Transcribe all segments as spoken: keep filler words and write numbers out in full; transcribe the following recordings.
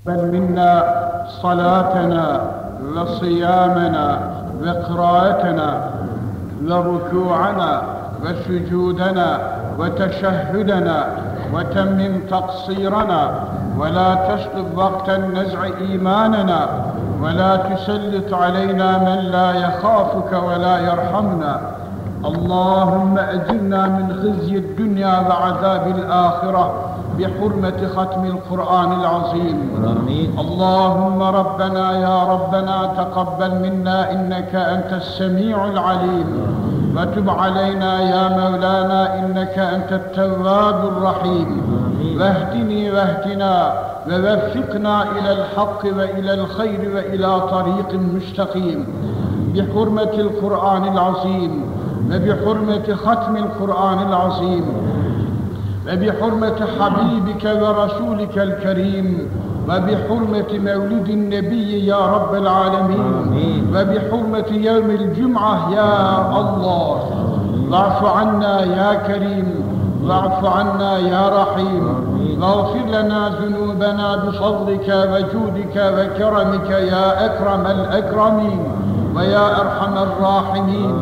بل منا صلاتنا وصيامنا وقراءتنا وركوعنا وسجودنا وتشهدنا وتمم تقصيرنا ولا تسلب وقت النزع إيماننا ولا تسلط علينا من لا يخافك ولا يرحمنا. اللهم أجرنا من خزي الدنيا وعذاب الآخرة بحرمة ختم القرآن العظيم. آمين. اللهم ربنا يا ربنا تقبل منا إنك أنت السميع العليم، وتب علينا يا مولانا إنك أنت التواب الرحيم. واهدني واهدنا ووفقنا إلى الحق وإلى الخير وإلى طريق مستقيم بحرمة القرآن العظيم وبحرمة ختم القرآن العظيم وبحرمة حبيبك ورسولك الكريم وبحرمة مولد النبي يا رب العالمين وبحرمة يوم الجمعة يا الله. واعف عنا يا كريم، واعف عنا يا رحيم، واغفر لنا ذنوبنا بفضلك وجودك وكرمك يا أكرم الأكرمين ويا أرحم الراحمين.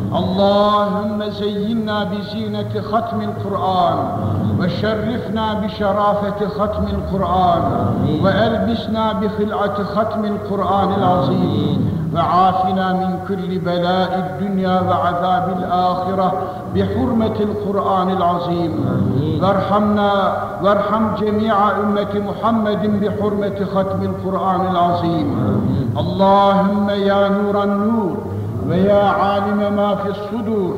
اللهم زينا بزينة ختم القرآن وشرفنا بشرافة ختم القرآن وألبسنا بخلعة ختم القرآن العظيم وعافنا من كل بلاء الدنيا وعذاب الآخرة بحرمة القرآن العظيم. وارحمنا وارحم جميع أمة محمد بحرمة ختم القرآن العظيم. اللهم يا نور النور ويا عالم ما في الصدور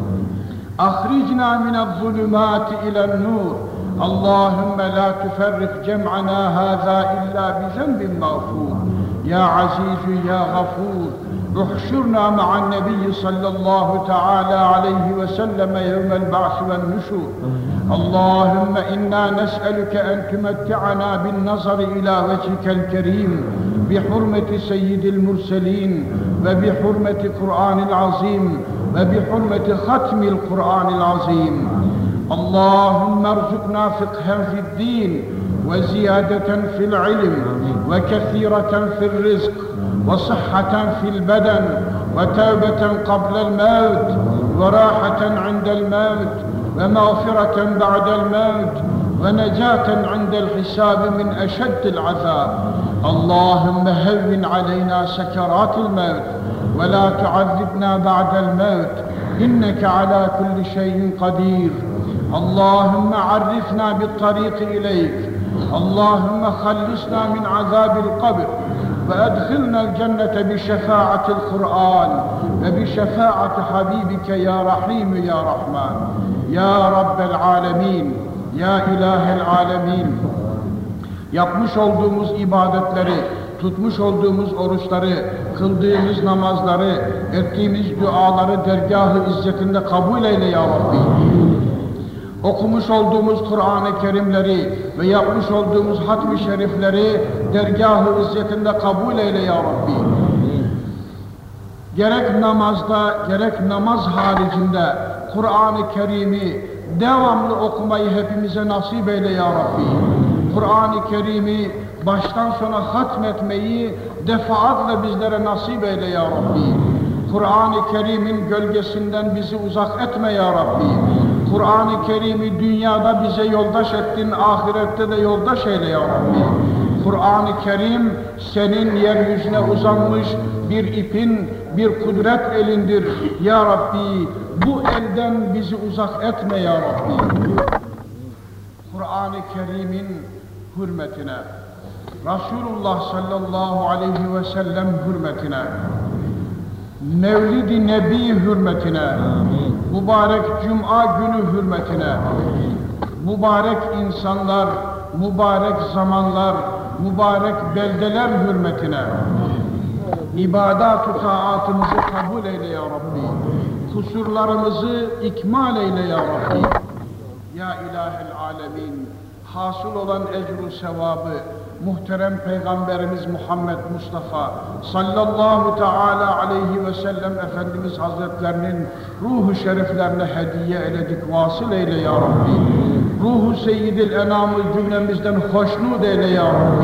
أخرجنا من الظلمات إلى النور. اللهم لا تفرق جمعنا هذا إلا بذنب مغفور. يا عزيز يا غفور احشرنا مع النبي صلى الله تعالى عليه وسلم يوم البعث والنشور. اللهم إنا نسألك أن تمتعنا بالنظر إلى وجهك الكريم بحرمة سيد المرسلين وبحرمة القرآن العظيم وبحرمة ختم القرآن العظيم. اللهم ارزقنا فقها في الدين وزيادة في العلم وكثيرة في الرزق وصحة في البدن وتوبة قبل الموت وراحة عند الموت ومغفرة بعد الموت ونجاة عند الحساب من أشد العذاب. اللهم هون علينا سكرات الموت ولا تعذبنا بعد الموت إنك على كل شيء قدير. اللهم عرفنا بالطريق إليك. اللهم خلصنا من عذاب القبر وأدخلنا الجنة بشفاعة القرآن وبشفاعة حبيبك يا رحيم يا رحمن يا رب العالمين ya İlahi Alemin. Yapmış olduğumuz ibadetleri, tutmuş olduğumuz oruçları, kıldığımız namazları, ettiğimiz duaları dergâh-ı izzetinde kabul eyle ya Rabbi. Okumuş olduğumuz Kur'an-ı Kerimleri ve yapmış olduğumuz hatm-ı şerifleri dergâh-ı izzetinde kabul eyle ya Rabbi. Gerek namazda, gerek namaz haricinde Kur'an-ı Kerim'i devamlı okumayı hepimize nasip eyle ya Rabbi. Kur'an-ı Kerim'i baştan sona hatmetmeyi defaatle bizlere nasip eyle ya Rabbi. Kur'an-ı Kerim'in gölgesinden bizi uzak etme ya Rabbi. Kur'an-ı Kerim'i dünyada bize yoldaş ettin, ahirette de yoldaş eyle ya Rabbi. Kur'an-ı Kerim senin yeryüzüne uzanmış bir ipin, bir kudret elindir ya Rabbi. Bu elden bizi uzak etme ya Rabbi. Kur'an-ı Kerim'in hürmetine, Resulullah sallallahu aleyhi ve sellem hürmetine, Mevlid-i Nebi hürmetine, mübarek Cuma günü hürmetine, mübarek insanlar, mübarek zamanlar, mübarek beldeler hürmetine, ibadat-ı taatımızı kabul eyle ya Rabbi. Kusurlarımızı ikmal eyle ya Rabbi. Ya İlahi Alemin, hasıl olan ecru sevabı muhterem Peygamberimiz Muhammed Mustafa sallallahu teala aleyhi ve sellem Efendimiz Hazretlerinin ruhu şeriflerine hediye eyledik, vasıl eyle ya Rabbi. Ruhu Seyyidil Enam'ı cümlemizden hoşnut eyle ya Rabbi.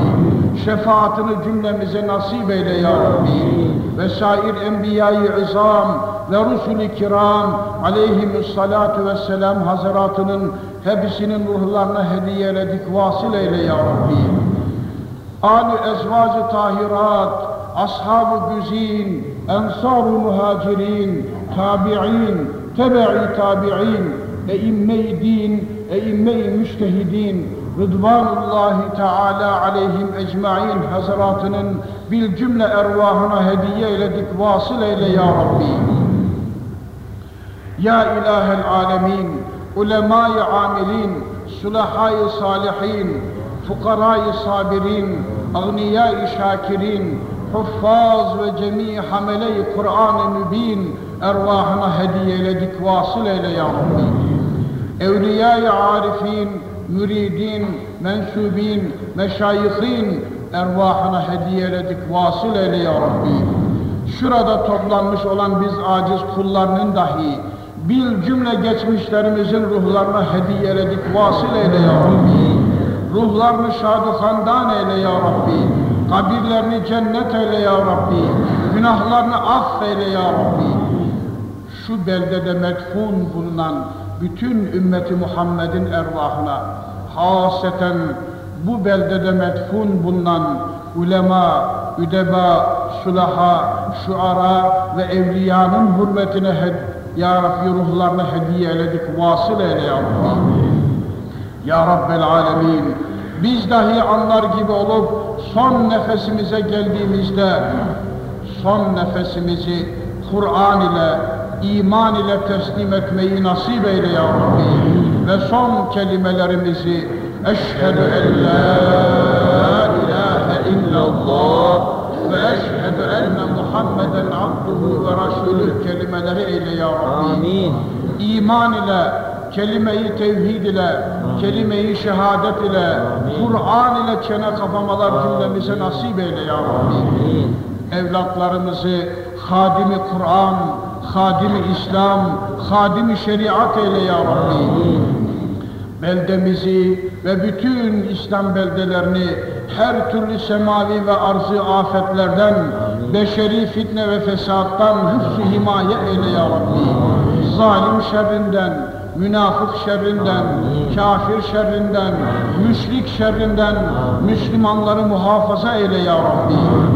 şefaatini cümlemize nasip eyle ya Rabbi. Ve sair enbiya-i izam ve rusul-i kiram aleyhimussalatu vesselam hazaratının hepsinin ruhlarına hediye eyledik, vasıl eyle ya Rabbi. Âl-i ezvâc-ı tahirat, ashab-ı güzin, ensar-ı muhacirin, tabi'in, tebe-i tabi'in, eimme-i din, eimme-i müştehidin, Rıdvanullahi Teala aleyhim ecmaîn hazaratının bil cümle ervahına hediye eyledik, vasıl eyle ya Rabbi. Ya ilahel alemin, ulemâ-i amilin, sulahâ-i salihin, fukarâ-i sabirin, agniyâ-i şakirin, huffaz ve cemî hamele-i Kur'an-ı mübin ervahına hediye eyledik, vasıl eyle ya Rabbi. Evliya-i arifin, müridin, mensubin, meşayihin ervahına hediye eyledik, vasıl eyle ya Rabbi. Şurada toplanmış olan biz aciz kullarının dahi bil cümle geçmişlerimizin ruhlarına hediye eyledik, vasıl eyle ya Rabbi. Ruhlarını şaduhandan eyle ya Rabbi. Kabirlerini cennet eyle ya Rabbi. Günahlarını affeyle ya Rabbi. Şu beldede medfun bulunan bütün ümmeti Muhammed'in ervahına, haseten bu beldede medfun bulunan ulema, üdeba, sulaha, şuara ve evliyanın hürmetine ya Rabbi ruhlarına hediye eyledik, vasıl eyle ya Rabbi. Ya Rabbel alemin, biz dahi anlar gibi olup son nefesimize geldiğimizde son nefesimizi Kur'an ile, iman ile teslim etmeyi nasip eyle ya Rabbi. Ve son kelimelerimizi eşhedü en la ilahe illallah ve eşhedü enne Muhammeden abduhu ve rasulüh kelimeleri eyle ya Rabbi. Amin. İman ile, kelime-i tevhid ile, kelime-i şehadet ile, Kur'an ile çene kapamalar cümlemize nasip eyle ya Rabbi. Evlatlarımızı hadimi Kur'an, hadimi İslam, hadimi şeriat eyle ya Rabbi. Beldemizi ve bütün İslam beldelerini her türlü semavi ve arzı afetlerden, beşeri fitne ve fesattan hıfz-ı himaye eyle ya Rabbi. Zalim şerrinden, münafık şerrinden, kafir şerrinden, müşrik şerrinden Müslümanları muhafaza eyle ya Rabbi.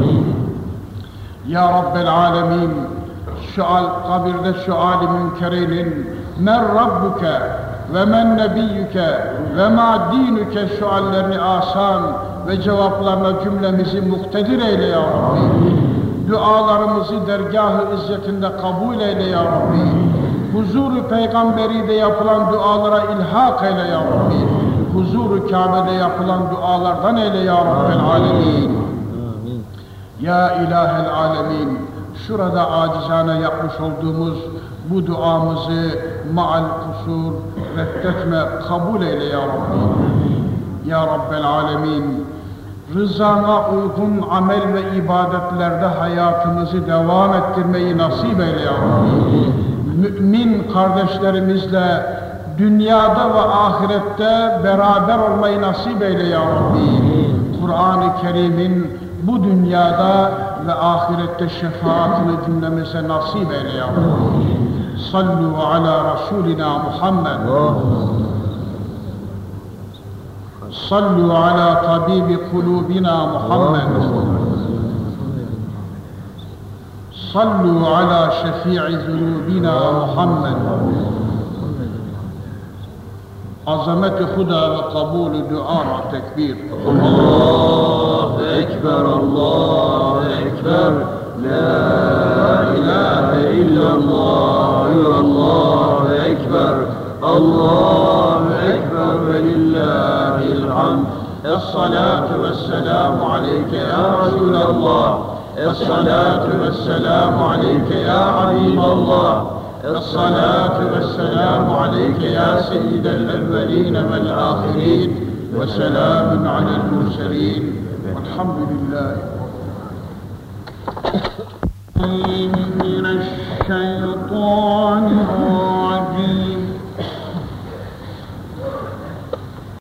Ya Rabbel alemin, sual, kabirde sual-i münkerinin men Rabbuke ve men nebiyyüke ve ma dinüke suallerini asan ve cevaplarına cümlemizi muktedir eyle ya Rabbi. Dualarımızı dergâh-ı izzetinde kabul eyle ya Rabbi. Huzur-u peygamberi de yapılan dualara ilhak eyle ya Rabbi. Huzur-u Kabe'de yapılan dualardan eyle ya Rabbel alemin. Ya ilahel alemin, şurada acizane yapmış olduğumuz bu duamızı maal kusur reddetme, kabul eyle ya Rabbi. Ya Rabbel alemin, rızana uygun amel ve ibadetlerde hayatımızı devam ettirmeyi nasip eyle ya Rabbi. Mümin kardeşlerimizle dünyada ve ahirette beraber olmayı nasip eyle ya Rabbi. Kur'an-ı Kerim'in bu dünyada ve ahirette şefaatini cümlemize nasip eyle ya Rabbi. Sallu ala Resulina Muhammed. Sallu ala tabibi kulubina Muhammed. Sallu ala şefii zunubina Muhammed. Azameti huda ve kabulü dua tekbir. Allahu Ekber, Allahu Ekber. La ilahe illallah, Allahu Ekber. Allahu Ekber ve lillahil hamd. Es-salatu ve's-selamu aleyke ya Resulallah. Es-salatu ve's-selamu aleyke ya Habiballah. الصلاة والسلام عليك يا سيد الأولين والآخرين وسلام على المرسلين والحمد لله. من الشيطان الرجيم